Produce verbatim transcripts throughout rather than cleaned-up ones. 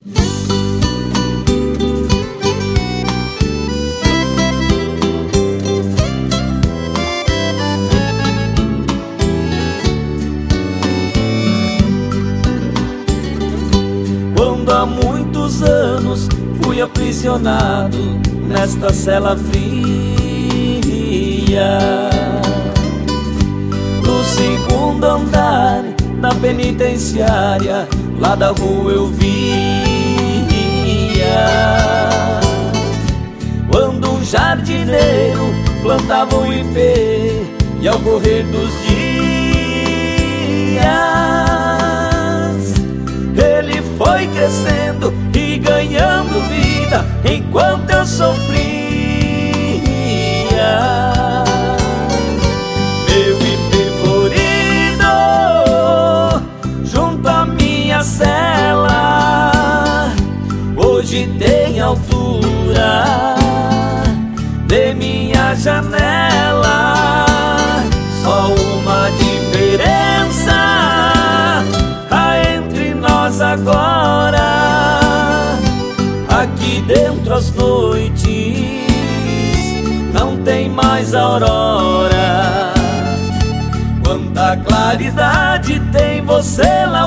Quando há muitos anos fui aprisionado nesta cela fria, no segundo andar da penitenciária, lá da rua eu via quando um jardineiro plantava um ipê, e ao correr dos dias ele foi crescendo e ganhando vida enquanto eu sofria. Meu ipê florido junto à minha cela hoje tem altura de minha janela. Só uma diferença há entre nós agora: aqui dentro as noites não tem mais aurora. Quanta claridade tem você lá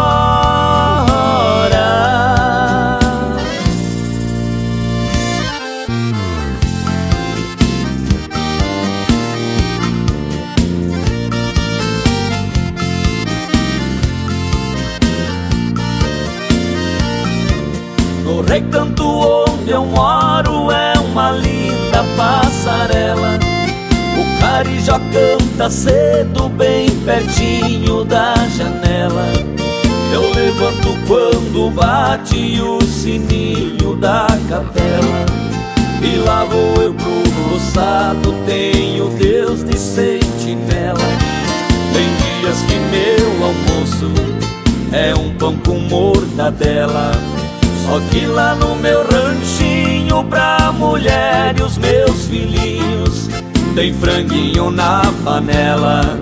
fora. No recanto onde eu moro é uma linda passarela. O carijó canta cedo bem pertinho da janela. Eu levanto quando bate o sininho da capela, e lá vou eu pro roçado, tenho Deus de sentinela. Tem dias que meu almoço é um pão com mortadela, só que lá no meu ranchinho pra mulher e os meus filhinhos tem franguinho na panela.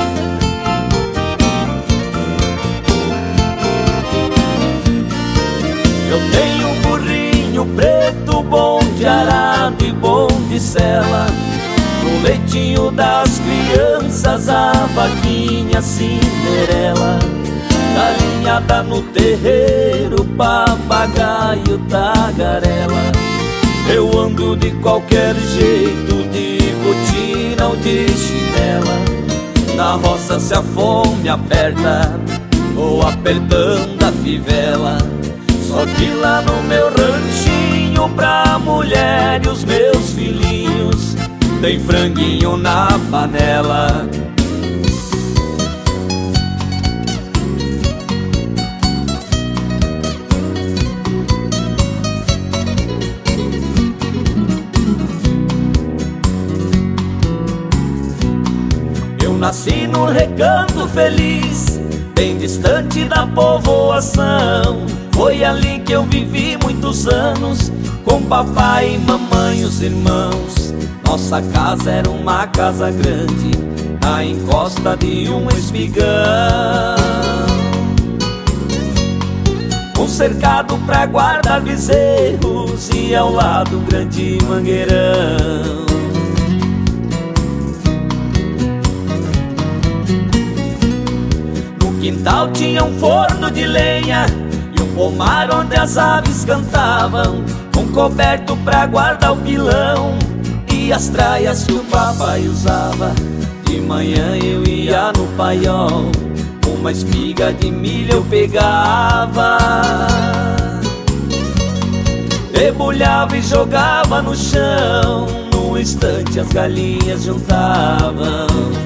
Eu tenho um burrinho preto, bom de arado e bom de sela. No leitinho das crianças a vaquinha Cinderela, galinhada no terreiro, papagaio, tagarela. Eu ando de qualquer jeito, de botina ou de chinela. Na roça se a fome aperta, ou apertando a fivela. Só que lá no meu ranchinho pra mulher e os meus filhinhos tem franguinho na panela. Nasci num recanto feliz, bem distante da povoação. Foi ali que eu vivi muitos anos, com papai e mamãe e os irmãos. Nossa casa era uma casa grande, na encosta de um espigão, um cercado pra guardar bezerros e ao lado um grande mangueirão. No quintal tinha um forno de lenha e um pomar onde as aves cantavam, um coberto pra guardar o pilão e as traias que o papai usava. De manhã eu ia no paiol, uma espiga de milho eu pegava, debulhava e jogava no chão. Num instante as galinhas juntavam.